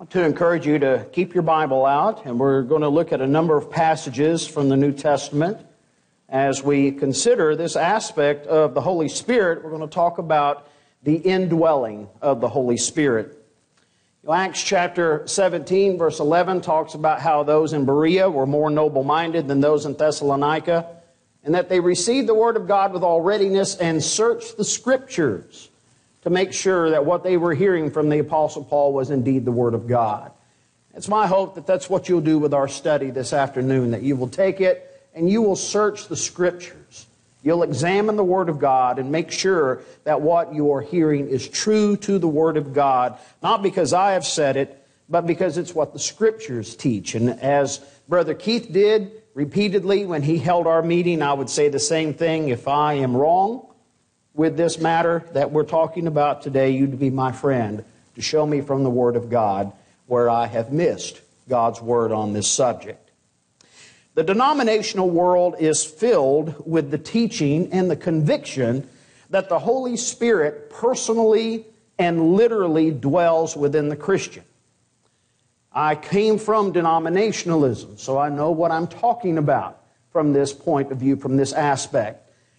I want to encourage you to keep your Bible out, and we're going to look at a number of passages from the New Testament. As we consider this aspect of the Holy Spirit, we're going to talk about the indwelling of the Holy Spirit. Acts chapter 17, verse 11 talks about how those in Berea were more noble-minded than those in Thessalonica, and that they received the Word of God with all readiness and searched the Scriptures to make sure that what they were hearing from the Apostle Paul was indeed the Word of God. It's my hope that that's what you'll do with our study this afternoon, that you will take it and you will search the Scriptures. You'll examine the Word of God and make sure that what you are hearing is true to the Word of God, not because I have said it, but because it's what the Scriptures teach. And as Brother Keith did repeatedly when he held our meeting, I would say the same thing. If I am wrong with this matter that we're talking about today, you'd be my friend to show me from the Word of God where I have missed God's Word on this subject. The denominational world is filled with the teaching and the conviction that the Holy Spirit personally and literally dwells within the Christian. I came from denominationalism, so I know what I'm talking about from this point of view, from this aspect.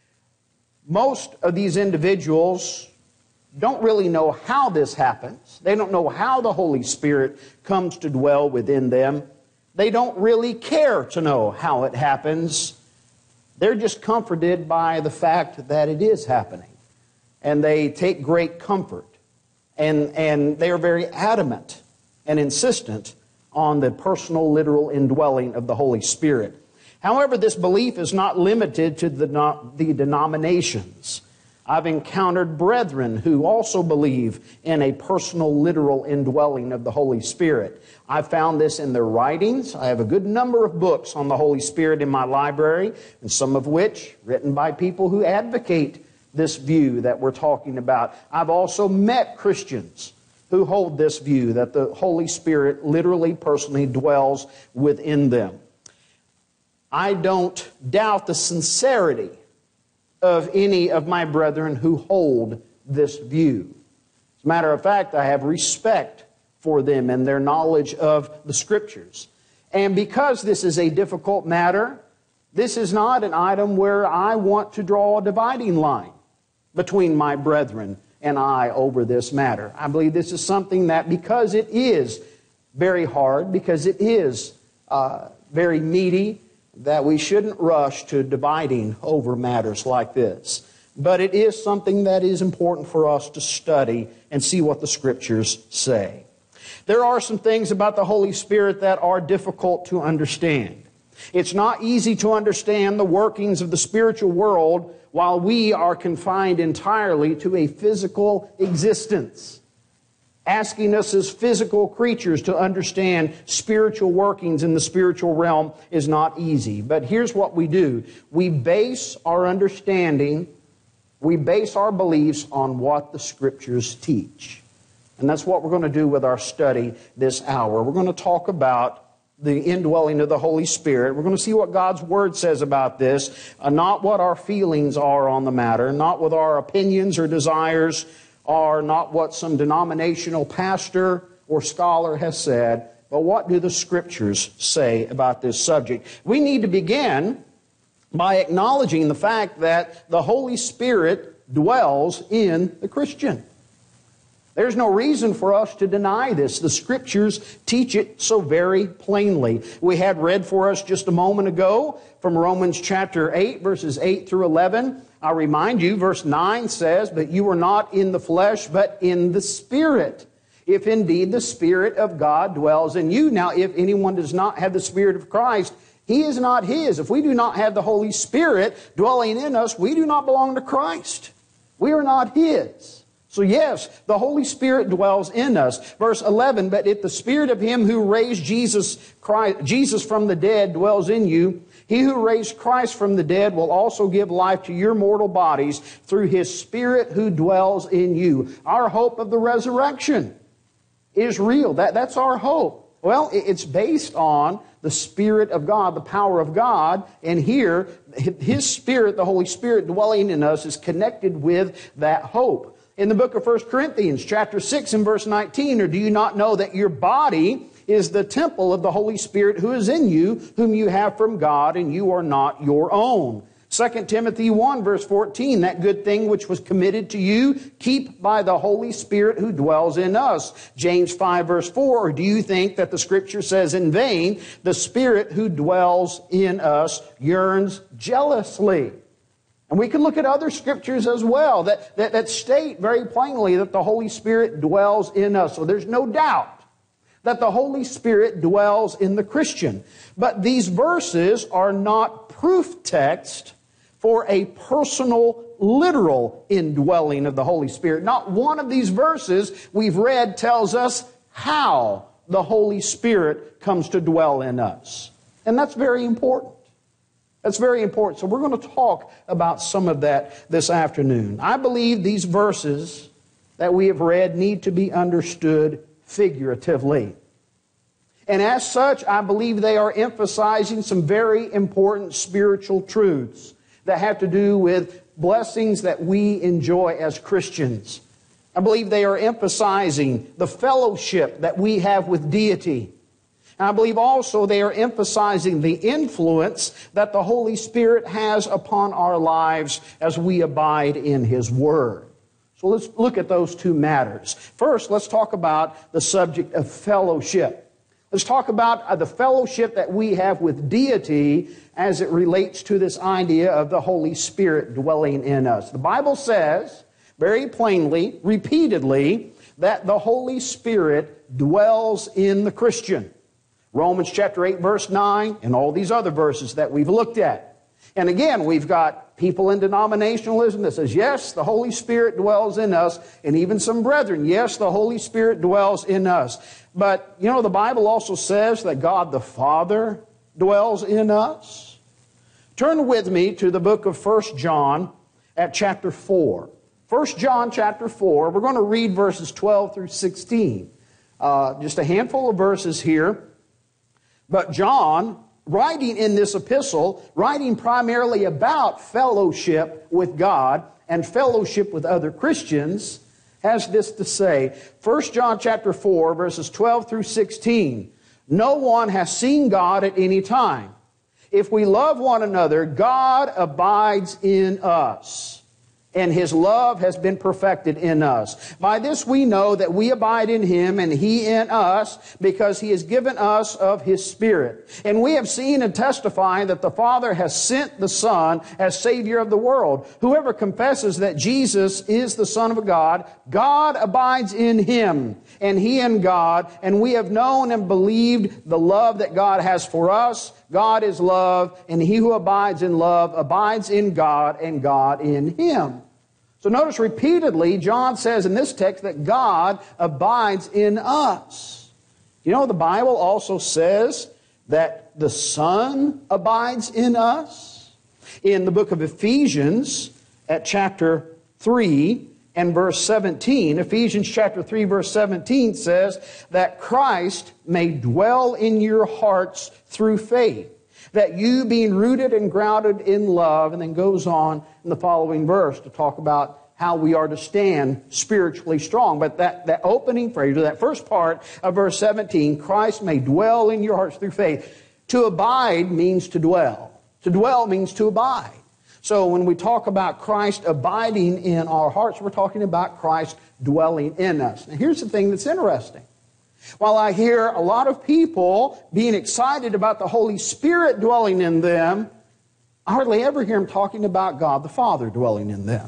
Most of these individuals don't really know how this happens. They don't know how the Holy Spirit comes to dwell within them. They don't really care to know how it happens. They're just comforted by the fact that it is happening. And they take great comfort. And they are very adamant and insistent on the personal, literal indwelling of the Holy Spirit. However, this belief is not limited to the denominations. I've encountered brethren who also believe in a personal, literal indwelling of the Holy Spirit. I've found this in their writings. I have a good number of books on the Holy Spirit in my library, and some of which written by people who advocate this view that we're talking about. I've also met Christians who hold this view that the Holy Spirit literally, personally dwells within them. I don't doubt the sincerity of any of my brethren who hold this view. As a matter of fact, I have respect for them and their knowledge of the Scriptures. And because this is a difficult matter, this is not an item where I want to draw a dividing line between my brethren and I over this matter. I believe this is something that, because it is very hard, because it is very meaty, that we shouldn't rush to dividing over matters like this. But it is something that is important for us to study and see what the Scriptures say. There are some things about the Holy Spirit that are difficult to understand. It's not easy to understand the workings of the spiritual world while we are confined entirely to a physical existence. Asking us as physical creatures to understand spiritual workings in the spiritual realm is not easy. But here's what we do. We base our understanding, we base our beliefs on what the Scriptures teach. And that's what we're going to do with our study this hour. We're going to talk about the indwelling of the Holy Spirit. We're going to see what God's Word says about this, not what our feelings are on the matter, not what our opinions or desires are, not what some denominational pastor or scholar has said, but what do the Scriptures say about this subject? We need to begin by acknowledging the fact that the Holy Spirit dwells in the Christian. There's no reason for us to deny this. The Scriptures teach it so very plainly. We had read for us just a moment ago from Romans chapter 8, verses 8 through 11. I'll remind you, verse 9 says, "But you are not in the flesh, but in the Spirit, if indeed the Spirit of God dwells in you." Now, if anyone does not have the Spirit of Christ, he is not his. If we do not have the Holy Spirit dwelling in us, we do not belong to Christ. We are not his. So yes, the Holy Spirit dwells in us. Verse 11, "But if the Spirit of Him who raised Jesus from the dead dwells in you, He who raised Christ from the dead will also give life to your mortal bodies through His Spirit who dwells in you." Our hope of the resurrection is real. That's our hope. Well, it's based on the Spirit of God, the power of God. And here, His Spirit, the Holy Spirit dwelling in us, is connected with that hope. In the book of 1 Corinthians, chapter 6 and verse 19, or do you not know that your body is the temple of the Holy Spirit who is in you, whom you have from God, and you are not your own? 2 Timothy 1 verse 14, that good thing which was committed to you, keep by the Holy Spirit who dwells in us. James 5 verse 4, or do you think that the Scripture says in vain, the Spirit who dwells in us yearns jealously? And we can look at other scriptures as well that state very plainly that the Holy Spirit dwells in us. So there's no doubt that the Holy Spirit dwells in the Christian. But these verses are not proof text for a personal, literal indwelling of the Holy Spirit. Not one of these verses we've read tells us how the Holy Spirit comes to dwell in us. And that's very important. That's very important. So we're going to talk about some of that this afternoon. I believe these verses that we have read need to be understood figuratively. And as such, I believe they are emphasizing some very important spiritual truths that have to do with blessings that we enjoy as Christians. I believe they are emphasizing the fellowship that we have with deity. And I believe also they are emphasizing the influence that the Holy Spirit has upon our lives as we abide in His Word. So let's look at those two matters. First, let's talk about the subject of fellowship. Let's talk about the fellowship that we have with deity as it relates to this idea of the Holy Spirit dwelling in us. The Bible says very plainly, repeatedly, that the Holy Spirit dwells in the Christian. Romans chapter 8 verse 9 and all these other verses that we've looked at. And again, we've got people in denominationalism that says, yes, the Holy Spirit dwells in us. And even some brethren, yes, the Holy Spirit dwells in us. But, you know, the Bible also says that God the Father dwells in us. Turn with me to the book of 1 John at chapter 4. 1 John chapter 4, we're going to read verses 12 through 16. Just a handful of verses here. But John, writing in this epistle, writing primarily about fellowship with God and fellowship with other Christians, has this to say. 1 John chapter 4, verses 12 through 16. No one has seen God at any time. If we love one another, God abides in us, and His love has been perfected in us. By this we know that we abide in Him and He in us, because He has given us of His Spirit. And we have seen and testified that the Father has sent the Son as Savior of the world. Whoever confesses that Jesus is the Son of God, God abides in Him, and He in God. And we have known and believed the love that God has for us. God is love, and he who abides in love abides in God, and God in him. So notice repeatedly, John says in this text that God abides in us. You know, the Bible also says that the Son abides in us. In the book of Ephesians, at chapter 3 and verse 17, Ephesians chapter 3 verse 17 says that Christ may dwell in your hearts through faith, that you being rooted and grounded in love, and then goes on in the following verse to talk about how we are to stand spiritually strong. But that opening phrase, or that first part of verse 17, Christ may dwell in your hearts through faith. To abide means to dwell. To dwell means to abide. So when we talk about Christ abiding in our hearts, we're talking about Christ dwelling in us. Now here's the thing that's interesting. While I hear a lot of people being excited about the Holy Spirit dwelling in them, I hardly ever hear them talking about God the Father dwelling in them,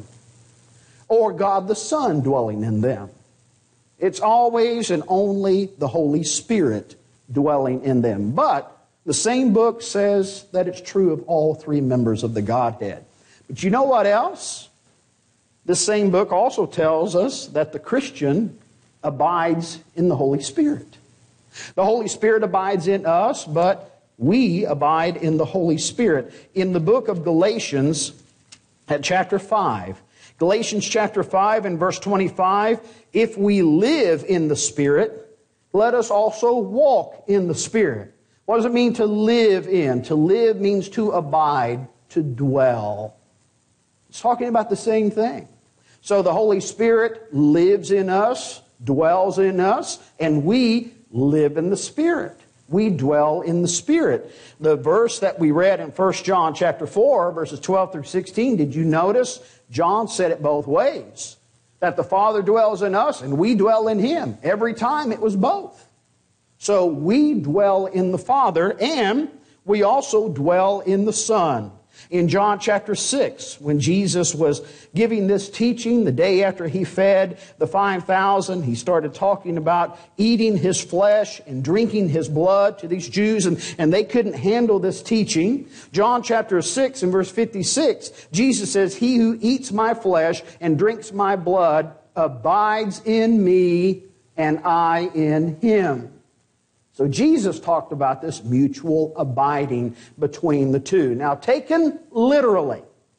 or God the Son dwelling in them. It's always and only the Holy Spirit dwelling in them. But the same book says that it's true of all three members of the Godhead. But you know what else? This same book also tells us that the Christian abides in the Holy Spirit. The Holy Spirit abides in us, but we abide in the Holy Spirit. In the book of Galatians, at chapter 5, Galatians chapter 5 and verse 25, if we live in the Spirit, let us also walk in the Spirit. What does it mean to live in? To live means to abide, to dwell. It's talking about the same thing. So the Holy Spirit lives in us, dwells in us, and we live in the Spirit. We dwell in the Spirit. The verse that we read in 1 John chapter 4, verses 12 through 16, did you notice? John said it both ways. That the Father dwells in us and we dwell in Him. Every time it was both. So we dwell in the Father and we also dwell in the Son. In John chapter 6, when Jesus was giving this teaching the day after He fed the 5,000, He started talking about eating His flesh and drinking His blood to these Jews, and they couldn't handle this teaching. John chapter 6 and verse 56, Jesus says, "He who eats my flesh and drinks my blood abides in me, and I in him." So Jesus talked about this mutual abiding between the two. Now, taken literally,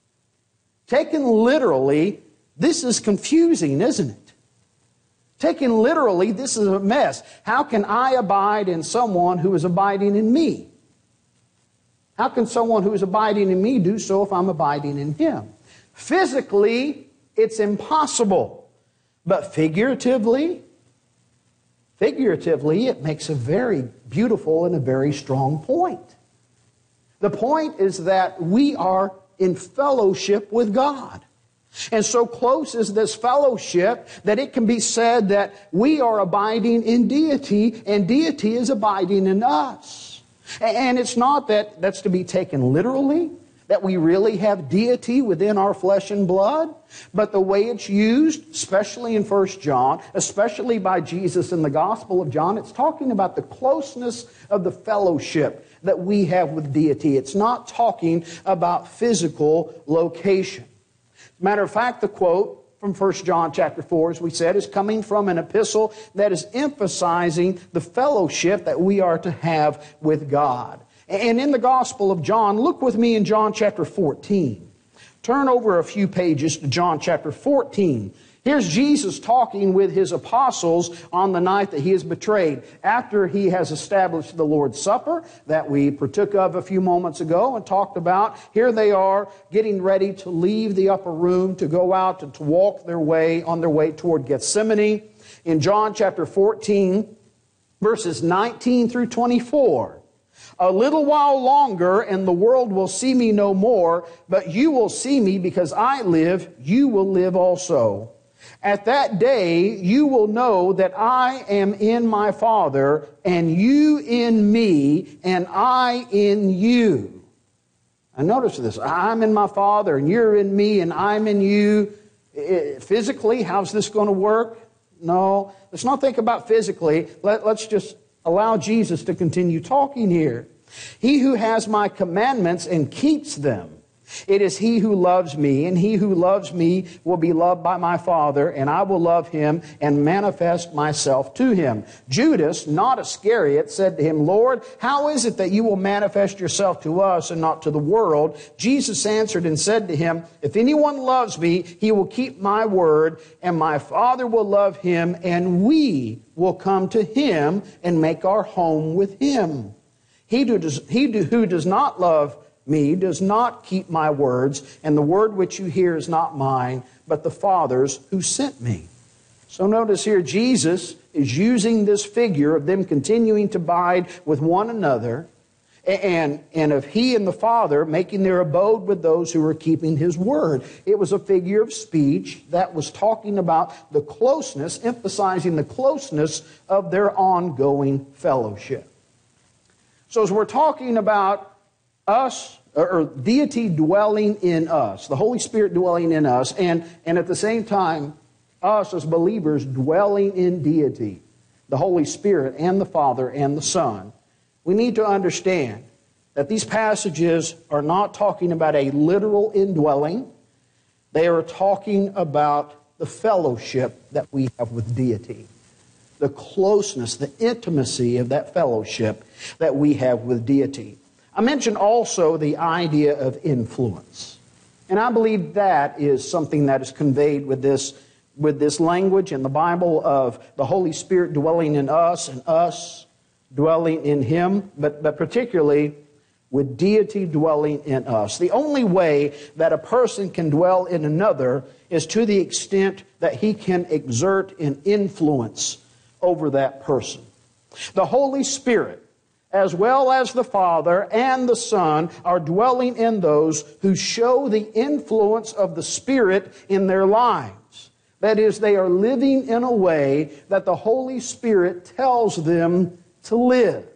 this is confusing, isn't it? Taken literally, this is a mess. How can I abide in someone who is abiding in me? How can someone who is abiding in me do so if I'm abiding in him? Physically, it's impossible. But figuratively, it makes a very beautiful and a very strong point. The point is that we are in fellowship with God. And so close is this fellowship that it can be said that we are abiding in deity and deity is abiding in us. And it's not that that's to be taken literally, that we really have deity within our flesh and blood, but the way it's used, especially in 1 John, especially by Jesus in the Gospel of John, it's talking about the closeness of the fellowship that we have with deity. It's not talking about physical location. Matter of fact, the quote from 1 John chapter 4, as we said, is coming from an epistle that is emphasizing the fellowship that we are to have with God. And in the Gospel of John, look with me in John chapter 14. Turn over a few pages to John chapter 14. Here's Jesus talking with His apostles on the night that He is betrayed. After He has established the Lord's Supper that we partook of a few moments ago and talked about, here they are getting ready to leave the upper room to go out to walk on their way toward Gethsemane. In John chapter 14, verses 19 through 24. "A little while longer, and the world will see me no more, but you will see me because I live, you will live also. At that day you will know that I am in my Father, and you in me, and I in you." And notice this, I'm in my Father, and you're in me, and I'm in you. Physically, how's this going to work? No, let's not think about physically. Let's just allow Jesus to continue talking here. "He who has my commandments and keeps them, it is he who loves me, and he who loves me will be loved by my Father, and I will love him and manifest myself to him." Judas, not Iscariot, said to him, "Lord, how is it that you will manifest yourself to us and not to the world?" Jesus answered and said to him, "If anyone loves me, he will keep my word, and my Father will love him, and we will come to him and make our home with him. He who does not love me does not keep my words, and the word which you hear is not mine, but the Father's who sent me." So notice here, Jesus is using this figure of them continuing to abide with one another, and of He and the Father making their abode with those who are keeping His word. It was a figure of speech that was talking about the closeness, emphasizing the closeness of their ongoing fellowship. So as we're talking about us, or deity dwelling in us, the Holy Spirit dwelling in us, and at the same time, us as believers dwelling in deity, the Holy Spirit and the Father and the Son, we need to understand that these passages are not talking about a literal indwelling. They are talking about the fellowship that we have with deity, the closeness, the intimacy of that fellowship that we have with deity. I mentioned also the idea of influence. And I believe that is something that is conveyed with this language in the Bible of the Holy Spirit dwelling in us and us dwelling in Him, but particularly with deity dwelling in us. The only way that a person can dwell in another is to the extent that He can exert an influence over that person. The Holy Spirit, as well as the Father and the Son, are dwelling in those who show the influence of the Spirit in their lives. That is, they are living in a way that the Holy Spirit tells them to live.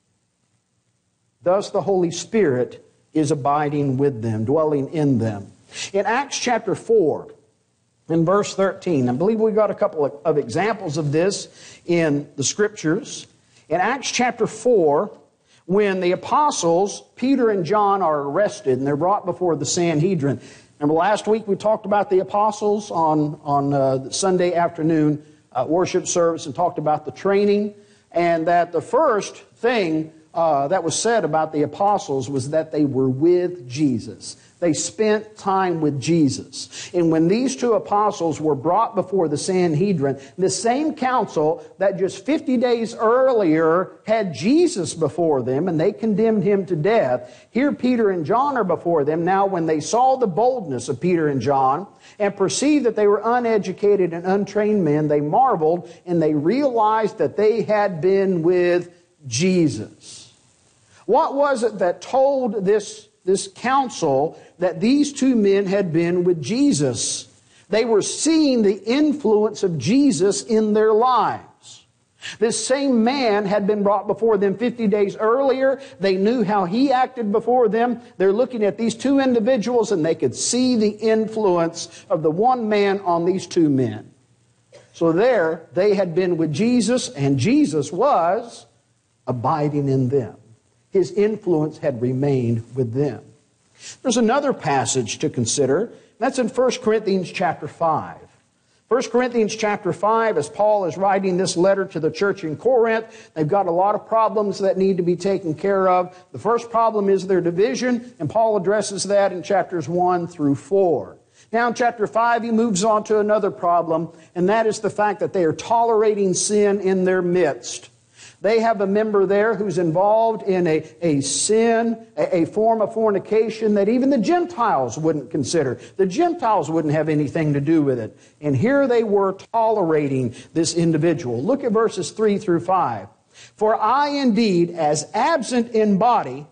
Thus, the Holy Spirit is abiding with them, dwelling in them. In Acts chapter 4, in verse 13, I believe we got a couple of examples of this in the Scriptures. In Acts chapter 4, when the apostles, Peter and John, are arrested and they're brought before the Sanhedrin. Remember last week we talked about the apostles on Sunday afternoon worship service and talked about the training, and that the first thing that was said about the apostles was that they were with Jesus. They spent time with Jesus. And when these two apostles were brought before the Sanhedrin, the same council that just 50 days earlier had Jesus before them and they condemned Him to death, here Peter and John are before them. Now when they saw the boldness of Peter and John and perceived that they were uneducated and untrained men, they marveled and they realized that they had been with Jesus. What was it that told this council that these two men had been with Jesus? They were seeing the influence of Jesus in their lives. This same man had been brought before them 50 days earlier. They knew how He acted before them. They're looking at these two individuals and they could see the influence of the one man on these two men. So there, they had been with Jesus and Jesus was abiding in them. His influence had remained with them. There's another passage to consider. That's in 1 Corinthians chapter 5. 1 Corinthians chapter 5, as Paul is writing this letter to the church in Corinth, they've got a lot of problems that need to be taken care of. The first problem is their division, and Paul addresses that in chapters 1 through 4. Now in chapter 5, he moves on to another problem, and that is the fact that they are tolerating sin in their midst. They have a member there who's involved in a sin, a form of fornication that even the Gentiles wouldn't consider. The Gentiles wouldn't have anything to do with it. And here they were tolerating this individual. Look at verses 3 through 5. For I indeed, as absent in body,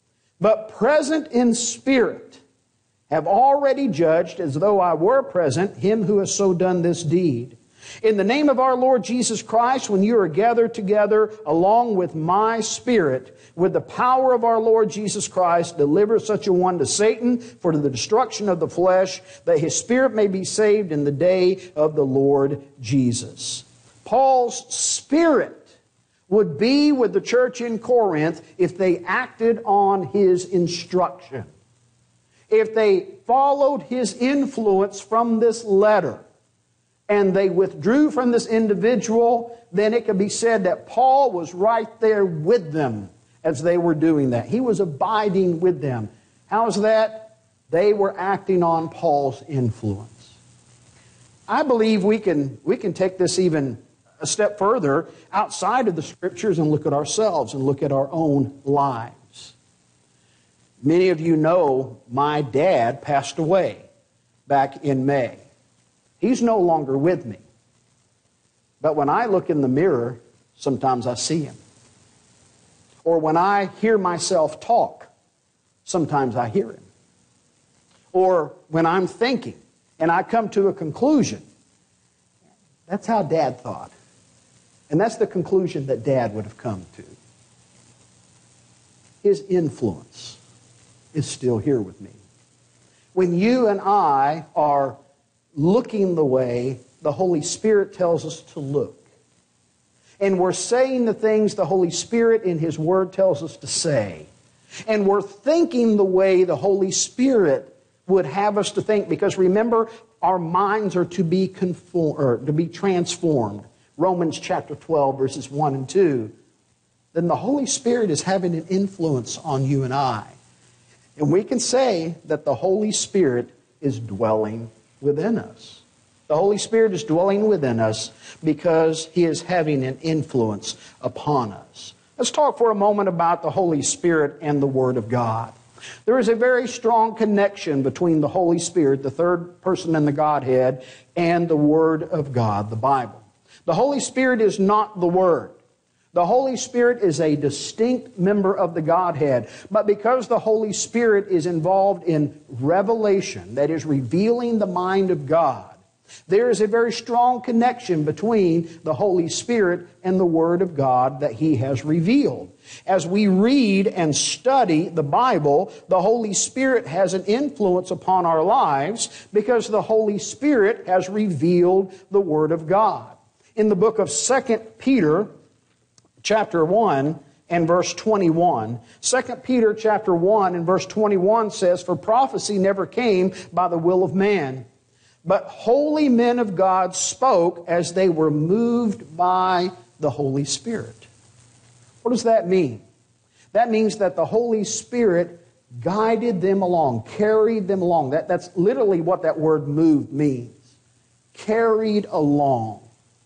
but present in spirit, have already judged, as though I were present, him who has so done this deed. In the name of our Lord Jesus Christ, when you are gathered together along with my spirit, with the power of our Lord Jesus Christ, deliver such a one to Satan for the destruction of the flesh, that his spirit may be saved in the day of the Lord Jesus. Paul's spirit would be with the church in Corinth if they acted on his instruction. If they followed his influence from this letter, and they withdrew from this individual, then it could be said that Paul was right there with them as they were doing that. He was abiding with them. How's that? They were acting on Paul's influence. I believe we can take this even a step further outside of the Scriptures and look at ourselves and look at our own lives. Many of you know my dad passed away back in May. He's no longer with me. But when I look in the mirror, sometimes I see him. Or when I hear myself talk, sometimes I hear him. Or when I'm thinking and I come to a conclusion, that's how Dad thought. And that's the conclusion that Dad would have come to. His influence is still here with me. When you and I are looking the way the Holy Spirit tells us to look, and we're saying the things the Holy Spirit in His Word tells us to say, and we're thinking the way the Holy Spirit would have us to think, because remember, our minds are to be transformed. Romans chapter 12, verses 1 and 2. Then the Holy Spirit is having an influence on you and I. And we can say that the Holy Spirit is dwelling within us. The Holy Spirit is dwelling within us because He is having an influence upon us. Let's talk for a moment about the Holy Spirit and the Word of God. There is a very strong connection between the Holy Spirit, the third person in the Godhead, and the Word of God, the Bible. The Holy Spirit is not the Word. The Holy Spirit is a distinct member of the Godhead. But because the Holy Spirit is involved in revelation, that is, revealing the mind of God, there is a very strong connection between the Holy Spirit and the Word of God that He has revealed. As we read and study the Bible, the Holy Spirit has an influence upon our lives because the Holy Spirit has revealed the Word of God. In the book of 2 Peter, chapter 1 and verse 21, 2 Peter chapter 1 and verse 21 says, "For prophecy never came by the will of man, but holy men of God spoke as they were moved by the Holy Spirit." What does that mean? That means that the Holy Spirit guided them along, carried them along. That's literally what that word moved means. Carried along.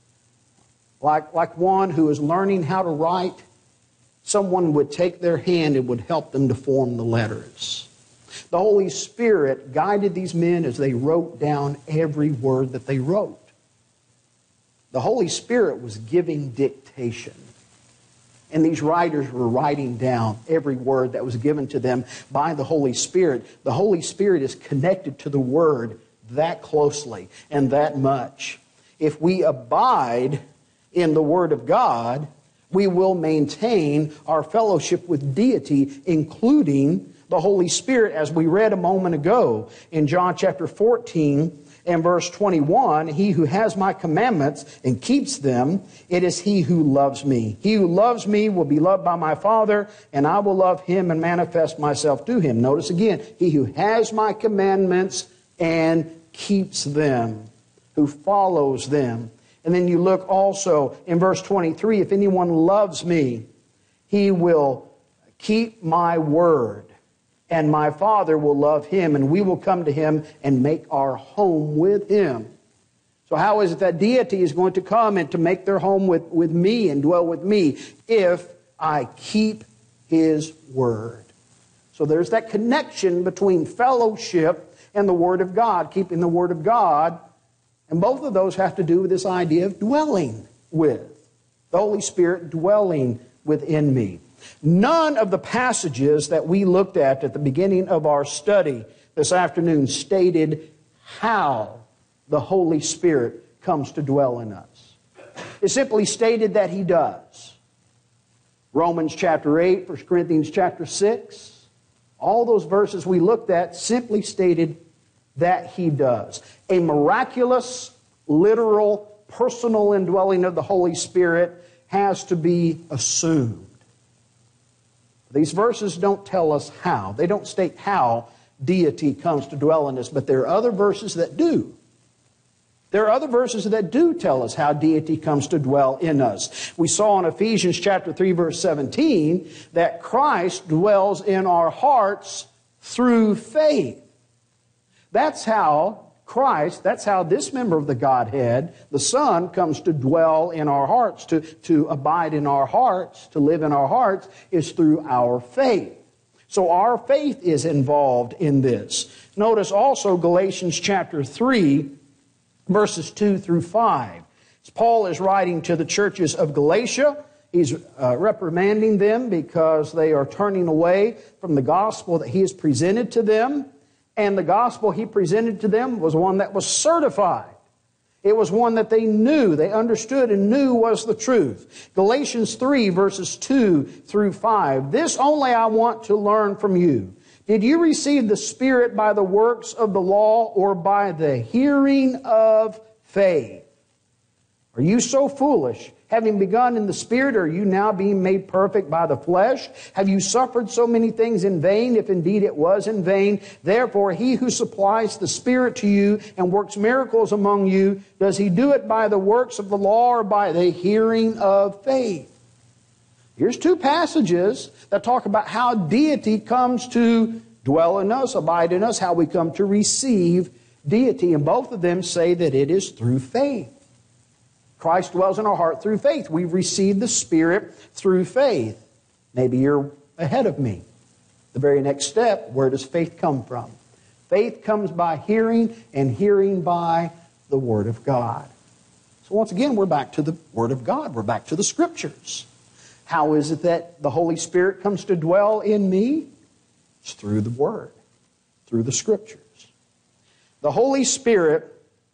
Like one who is learning how to write, someone would take their hand and would help them to form the letters. The Holy Spirit guided these men as they wrote down every word that they wrote. The Holy Spirit was giving dictation. And these writers were writing down every word that was given to them by the Holy Spirit. The Holy Spirit is connected to the Word that closely and that much. If we abide in the Word of God, we will maintain our fellowship with deity, including the Holy Spirit, as we read a moment ago in John chapter 14 and verse 21, "He who has my commandments and keeps them, it is he who loves me. He who loves me will be loved by my Father, and I will love him and manifest myself to him." Notice again, "He who has my commandments and keeps them," who follows them. And then you look also in verse 23, "If anyone loves me, he will keep my word, and my Father will love him, and we will come to him and make our home with him." So how is it that deity is going to come and to make their home with me and dwell with me? If I keep His word. So there's that connection between fellowship and the Word of God, keeping the Word of God. And both of those have to do with this idea of dwelling with. The Holy Spirit dwelling within me. None of the passages that we looked at the beginning of our study this afternoon stated how the Holy Spirit comes to dwell in us. It simply stated that He does. Romans chapter 8, 1 Corinthians chapter 6, all those verses we looked at simply stated that He does. A miraculous, literal, personal indwelling of the Holy Spirit has to be assumed. These verses don't tell us how. They don't state how deity comes to dwell in us, but there are other verses that do. There are other verses that do tell us how deity comes to dwell in us. We saw in Ephesians chapter 3, verse 17, that Christ dwells in our hearts through faith. That's how Christ, that's how this member of the Godhead, the Son, comes to dwell in our hearts, to abide in our hearts, to live in our hearts, is through our faith. So our faith is involved in this. Notice also Galatians chapter 3, verses 2 through 5. As Paul is writing to the churches of Galatia, he's reprimanding them because they are turning away from the gospel that he has presented to them. And the gospel he presented to them was one that was certified. It was one that they knew, they understood and knew was the truth. Galatians 3, verses 2 through 5. "This only I want to learn from you. Did you receive the Spirit by the works of the law or by the hearing of faith? Are you so foolish? Having begun in the Spirit, are you now being made perfect by the flesh? Have you suffered so many things in vain, if indeed it was in vain? Therefore, He who supplies the Spirit to you and works miracles among you, does He do it by the works of the law or by the hearing of faith?" Here's two passages that talk about how deity comes to dwell in us, abide in us, how we come to receive deity. And both of them say that it is through faith. Christ dwells in our heart through faith. We've received the Spirit through faith. Maybe you're ahead of me. The very next step, where does faith come from? Faith comes by hearing, and hearing by the Word of God. So once again, we're back to the Word of God. We're back to the Scriptures. How is it that the Holy Spirit comes to dwell in me? It's through the Word, through the Scriptures. The Holy Spirit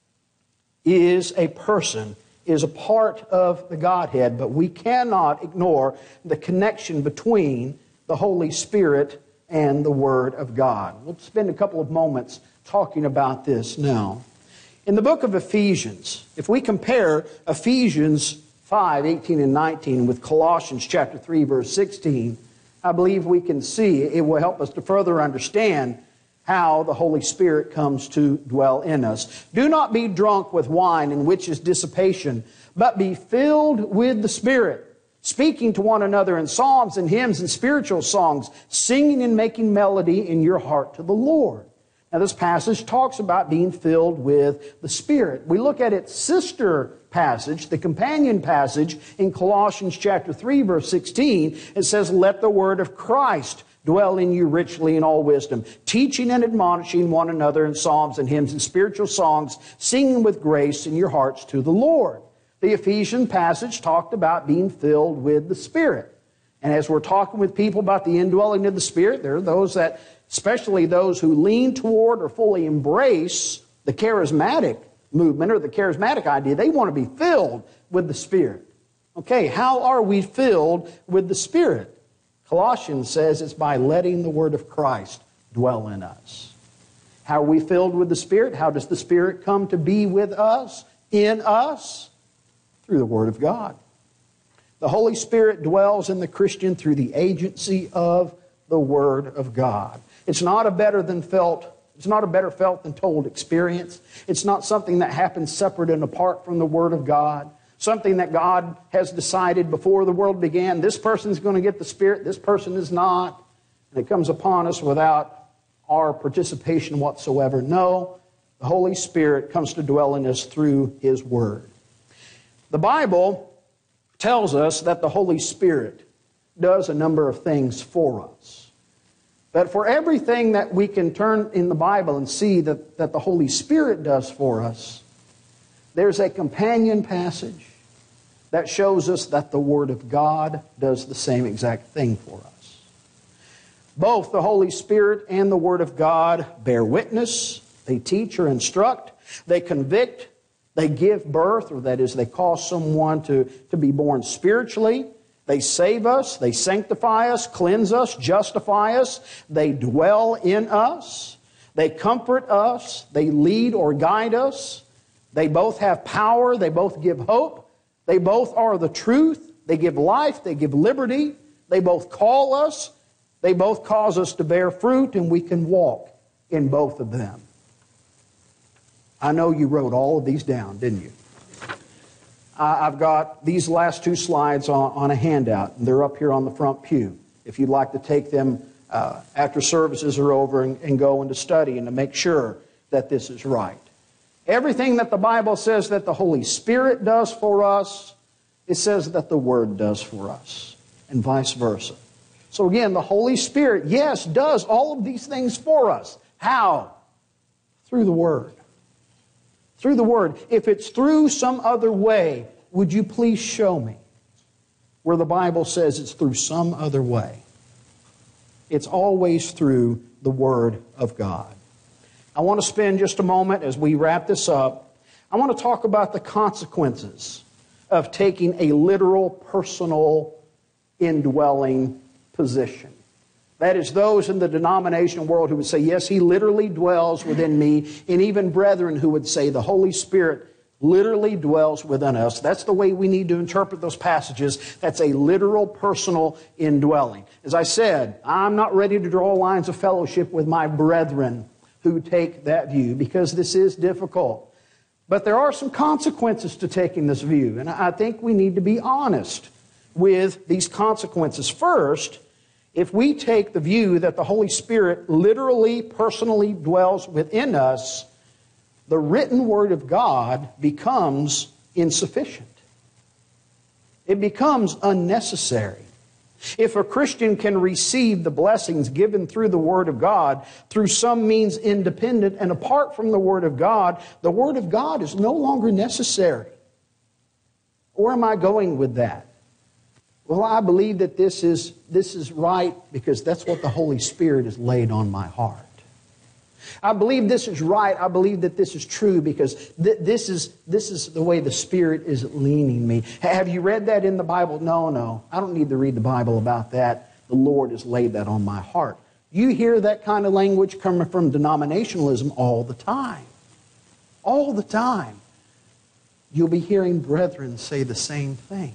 is a person, is a part of the Godhead, but we cannot ignore the connection between the Holy Spirit and the Word of God. We'll spend a couple of moments talking about this now. In the book of Ephesians, if we compare Ephesians 5:18 and 19 with Colossians chapter 3, verse 16, I believe we can see it will help us to further understand how the Holy Spirit comes to dwell in us. Do not be drunk with wine, in which is dissipation, but be filled with the Spirit, speaking to one another in psalms and hymns and spiritual songs, singing and making melody in your heart to the Lord. Now, this passage talks about being filled with the Spirit. We look at its sister passage, the companion passage in Colossians chapter 3, verse 16. It says, "Let the word of Christ dwell in you richly in all wisdom, teaching and admonishing one another in psalms and hymns and spiritual songs, singing with grace in your hearts to the Lord." The Ephesian passage talked about being filled with the Spirit. And as we're talking with people about the indwelling of the Spirit, there are those that, especially those who lean toward or fully embrace the charismatic movement or the charismatic idea, they want to be filled with the Spirit. Okay, how are we filled with the Spirit? Colossians says it's by letting the Word of Christ dwell in us. How are we filled with the Spirit? How does the Spirit come to be with us, in us? Through the Word of God. The Holy Spirit dwells in the Christian through the agency of the Word of God. It's not a better felt than told experience. It's not something that happens separate and apart from the Word of God. Something that God has decided before the world began. This person's going to get the Spirit, this person is not. And it comes upon us without our participation whatsoever. No, the Holy Spirit comes to dwell in us through His Word. The Bible tells us that the Holy Spirit does a number of things for us. But for everything that we can turn in the Bible and see that the Holy Spirit does for us, there's a companion passage that shows us that the Word of God does the same exact thing for us. Both the Holy Spirit and the Word of God bear witness, they teach or instruct, they convict, they give birth, or that is, they cause someone to be born spiritually. They save us, they sanctify us, cleanse us, justify us. They dwell in us. They comfort us. They lead or guide us. They both have power. They both give hope. They both are the truth. They give life. They give liberty. They both call us. They both cause us to bear fruit, and we can walk in both of them. I know you wrote all of these down, didn't you? I've got these last two slides on a handout. They're up here on the front pew. If you'd like to take them after services are over and go into study and to make sure that this is right. Everything that the Bible says that the Holy Spirit does for us, it says that the Word does for us, and vice versa. So again, the Holy Spirit, yes, does all of these things for us. How? Through the Word. Through the Word. If it's through some other way, would you please show me where the Bible says it's through some other way? It's always through the Word of God. I want to spend just a moment as we wrap this up. I want to talk about the consequences of taking a literal, personal, indwelling position. That is, those in the denominational world who would say, yes, He literally dwells within me, and even brethren who would say the Holy Spirit literally dwells within us. That's the way we need to interpret those passages. That's a literal, personal indwelling. As I said, I'm not ready to draw lines of fellowship with my brethren who take that view, because this is difficult. But there are some consequences to taking this view, and I think we need to be honest with these consequences. First, if we take the view that the Holy Spirit literally, personally dwells within us, the written Word of God becomes insufficient. It becomes unnecessary. If a Christian can receive the blessings given through the Word of God through some means independent and apart from the Word of God is no longer necessary. Where am I going with that? Well, I believe that this is right because that's what the Holy Spirit has laid on my heart. I believe this is right. I believe that this is true because this is the way the Spirit is leaning me. Have you read that in the Bible? No. I don't need to read the Bible about that. The Lord has laid that on my heart. You hear that kind of language coming from denominationalism all the time. All the time. You'll be hearing brethren say the same thing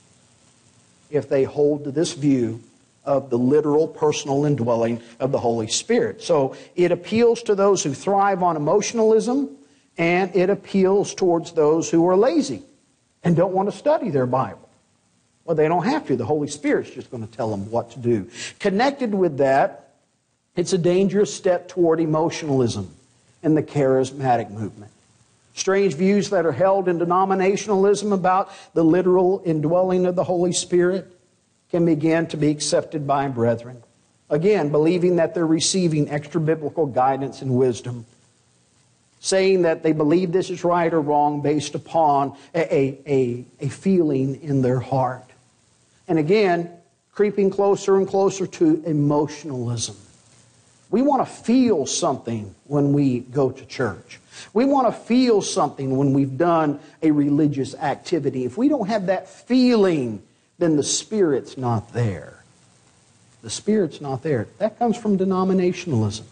if they hold to this view of the literal personal indwelling of the Holy Spirit. So it appeals to those who thrive on emotionalism, and it appeals towards those who are lazy and don't want to study their Bible. Well, they don't have to. The Holy Spirit's just going to tell them what to do. Connected with that, it's a dangerous step toward emotionalism in the charismatic movement. Strange views that are held in denominationalism about the literal indwelling of the Holy Spirit can begin to be accepted by brethren. Again, believing that they're receiving extra biblical guidance and wisdom. Saying that they believe this is right or wrong based upon a feeling in their heart. And again, creeping closer and closer to emotionalism. We want to feel something when we go to church. We want to feel something when we've done a religious activity. If we don't have that feeling, then the Spirit's not there. The Spirit's not there. That comes from denominationalism.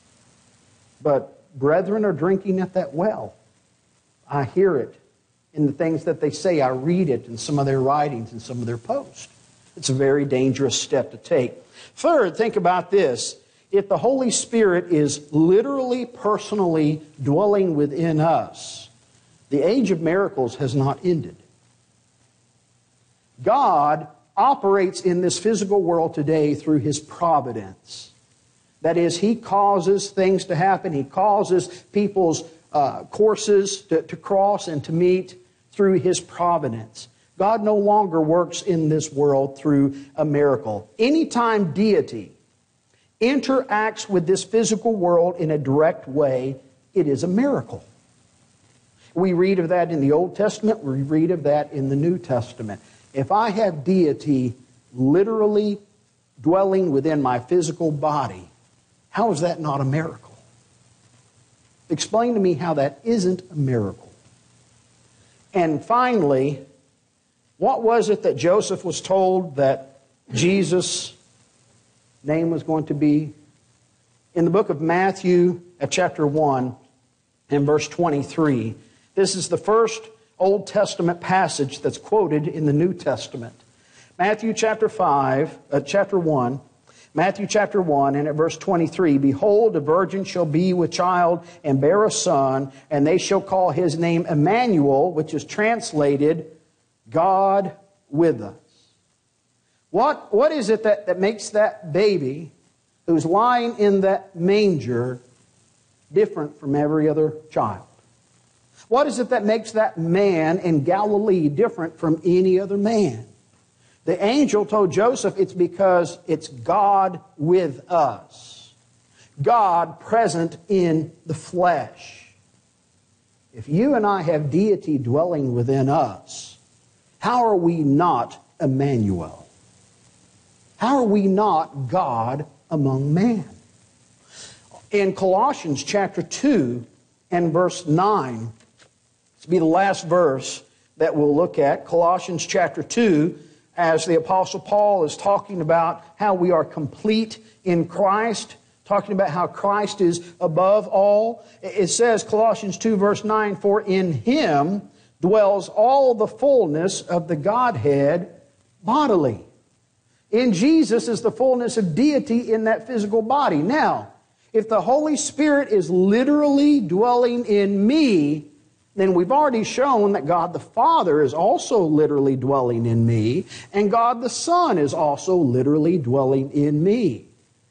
But brethren are drinking at that well. I hear it in the things that they say. I read it in some of their writings and some of their posts. It's a very dangerous step to take. Third, think about this. If the Holy Spirit is literally, personally dwelling within us, the age of miracles has not ended. God operates in this physical world today through His providence. That is, He causes things to happen. He causes people's courses to cross and to meet through His providence. God no longer works in this world through a miracle. Anytime deity interacts with this physical world in a direct way, it is a miracle. We read of that in the Old Testament. We read of that in the New Testament. If I have deity literally dwelling within my physical body, how is that not a miracle? Explain to me how that isn't a miracle. And finally, what was it that Joseph was told that Jesus' name was going to be? In the book of Matthew at chapter 1 and verse 23, this is the first Old Testament passage that's quoted in the New Testament. Matthew chapter 1, Matthew chapter 1 and at verse 23, "Behold, a virgin shall be with child and bear a son, and they shall call his name Emmanuel," which is translated, God with us. What is it that makes that baby who's lying in that manger different from every other child? What is it that makes that man in Galilee different from any other man? The angel told Joseph it's because it's God with us. God present in the flesh. If you and I have deity dwelling within us, how are we not Emmanuel? How are we not God among man? In Colossians chapter 2 and verse 9, this will be the last verse that we'll look at. Colossians chapter 2, as the Apostle Paul is talking about how we are complete in Christ, talking about how Christ is above all. It says, Colossians 2 verse 9, "For in Him dwells all the fullness of the Godhead bodily." In Jesus is the fullness of deity in that physical body. Now, if the Holy Spirit is literally dwelling in me, then we've already shown that God the Father is also literally dwelling in me, and God the Son is also literally dwelling in me.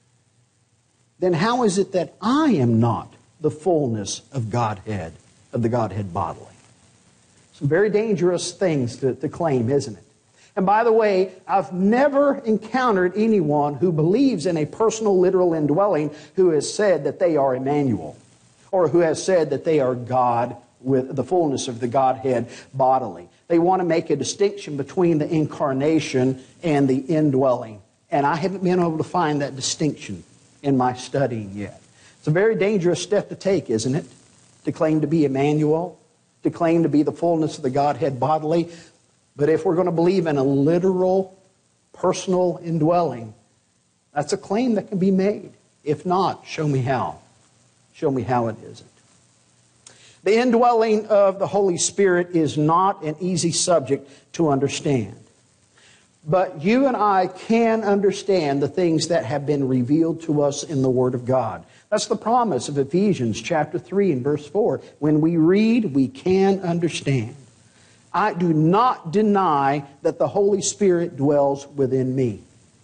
Then how is it that I am not the fullness of Godhead, of the Godhead bodily? Some very dangerous things to claim, isn't it? And by the way, I've never encountered anyone who believes in a personal, literal indwelling who has said that they are Emmanuel, or who has said that they are God with the fullness of the Godhead bodily. They want to make a distinction between the incarnation and the indwelling. And I haven't been able to find that distinction in my studying yet. It's a very dangerous step to take, isn't it? To claim to be Emmanuel, to claim to be the fullness of the Godhead bodily. But if we're going to believe in a literal, personal indwelling, that's a claim that can be made. If not, show me how. Show me how it isn't. The indwelling of the Holy Spirit is not an easy subject to understand. But you and I can understand the things that have been revealed to us in the Word of God. That's the promise of Ephesians chapter 3 and verse 4. When we read, we can understand. I do not deny that the Holy Spirit dwells within me.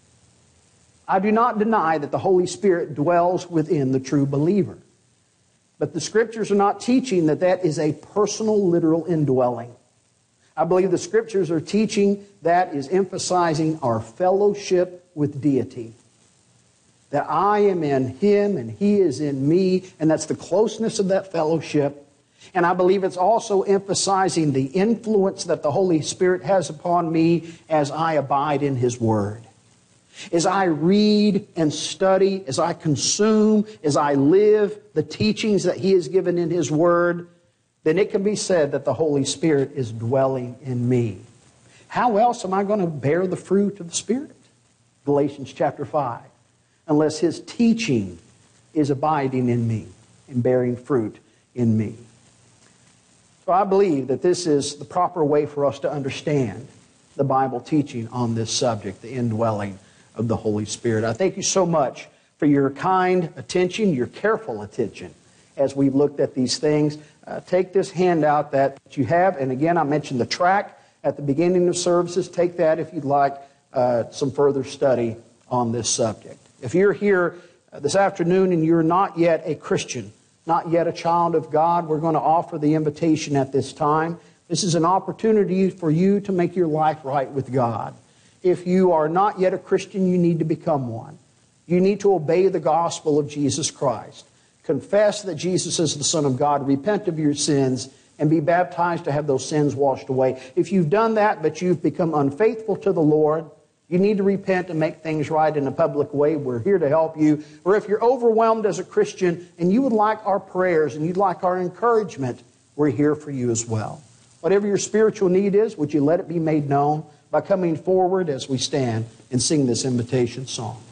I do not deny that the Holy Spirit dwells within the true believer. But the Scriptures are not teaching that that is a personal, literal indwelling. I believe the Scriptures are teaching that is emphasizing our fellowship with deity. That I am in Him and He is in me, and that's the closeness of that fellowship. And I believe it's also emphasizing the influence that the Holy Spirit has upon me as I abide in His Word. As I read and study, as I consume, as I live the teachings that He has given in His Word, then it can be said that the Holy Spirit is dwelling in me. How else am I going to bear the fruit of the Spirit? Galatians chapter 5. Unless His teaching is abiding in me and bearing fruit in me. So I believe that this is the proper way for us to understand the Bible teaching on this subject, the indwelling of the Holy Spirit. I thank you so much for your kind attention, your careful attention as we've looked at these things. Take this handout that you have, and again, I mentioned the track at the beginning of services. Take that if you'd like some further study on this subject. If you're here this afternoon and you're not yet a Christian, not yet a child of God, we're going to offer the invitation at this time. This is an opportunity for you to make your life right with God. If you are not yet a Christian, you need to become one. You need to obey the gospel of Jesus Christ. Confess that Jesus is the Son of God. Repent of your sins and be baptized to have those sins washed away. If you've done that, but you've become unfaithful to the Lord, you need to repent and make things right in a public way. We're here to help you. Or if you're overwhelmed as a Christian and you would like our prayers and you'd like our encouragement, we're here for you as well. Whatever your spiritual need is, would you let it be made known by coming forward as we stand and sing this invitation song.